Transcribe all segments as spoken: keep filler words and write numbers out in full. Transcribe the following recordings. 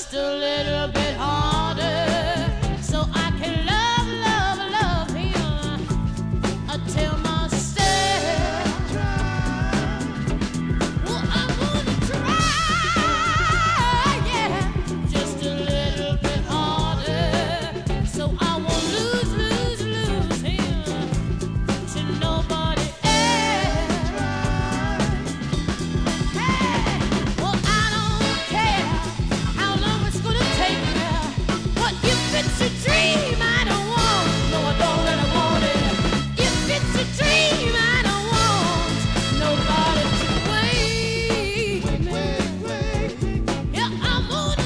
just a little bit harder, so I can love, love, love him until myself. Well, I'm gonna try, yeah, just a little bit harder, so I won't lose, lose, lose him to nobody else. Hey, well, I don't care how long it's gonna take me. What if it's a dream I don't want? No, I don't really want it. If it's a dream I don't want nobody to wait me. Yeah, I'm gonna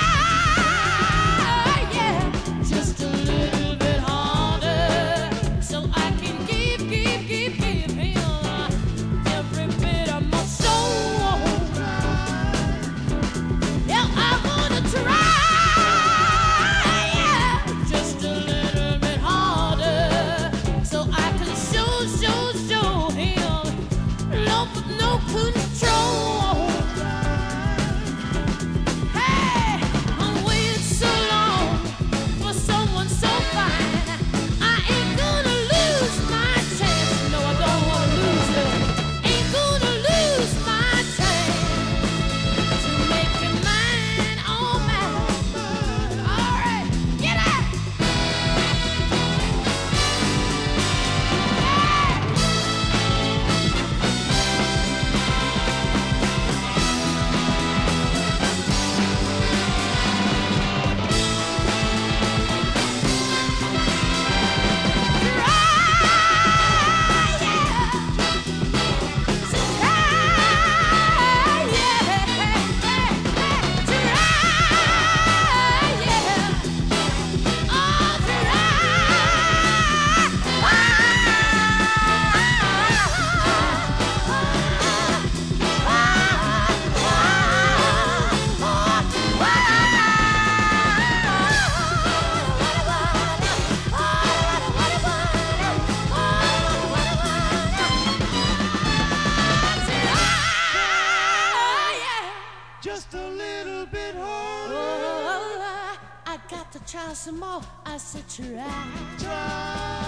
try, yeah, just a little bit harder, so I can give, give, give, give him every bit of my soul. Yeah, I'm gonna try, yeah, just a little bit harder, so I can show, show, show him love with no control. Hey, I'm waiting so long for someone so fine. I ain't gonna lose my chance. No, I don't wanna lose it. Ain't gonna lose my chance to make you mine, oh mine. All right, get out. Just a little bit harder. Oh, I got to try some more. I said try. Try.